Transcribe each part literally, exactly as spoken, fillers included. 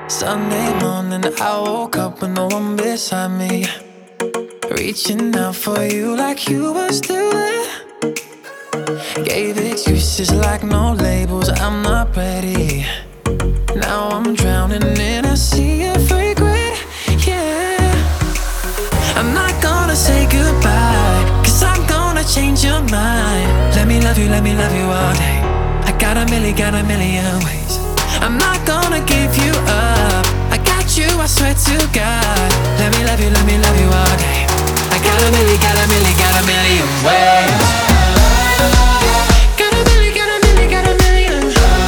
Sunday morning, I woke up with no one beside me, reaching out for you like you were still there. Gave excuses like no labels, I'm not ready. Now I'm drowning in a sea of regret, yeah. I'm not gonna say goodbye, cause I'm gonna change your mind. Let me love you, let me love you all day. I got a million, got a million ways. I'm not gonna give you up, I got you, I swear to God. Let me love you, let me love you all day. I got a million, got a million, got a million ways. Got a million, got a million, got a million.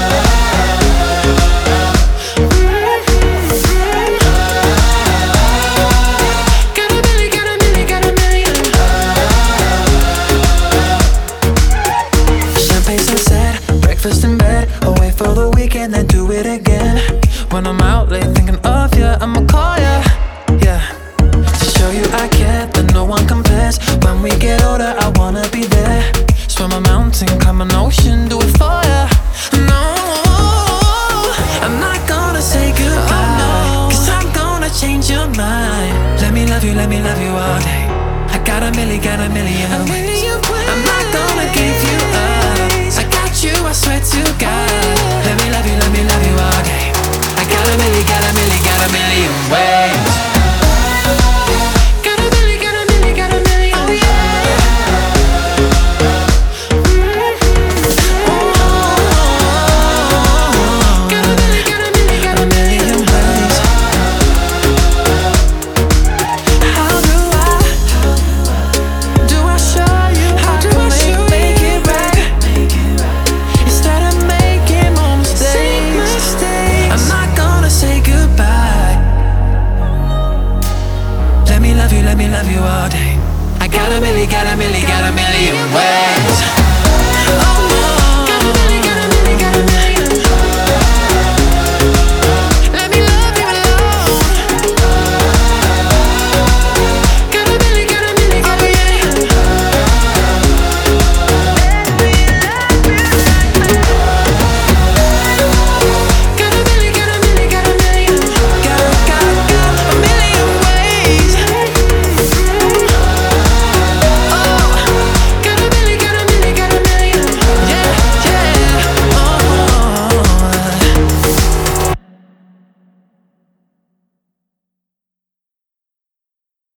Got a million, got a million, got a million. Champagne sunset, breakfast in bed, away for the weekend, then do it again. When I'm out late thinking of you, I'ma call ya, yeah. To show you I care, that no one compares. When we get older, I wanna be there. Swim a mountain, climb an ocean, do it for ya. No, I'm not gonna say goodbye, oh, no. Cause I'm gonna change your mind. Let me love you, let me love you all day. I got a million, got a million ways.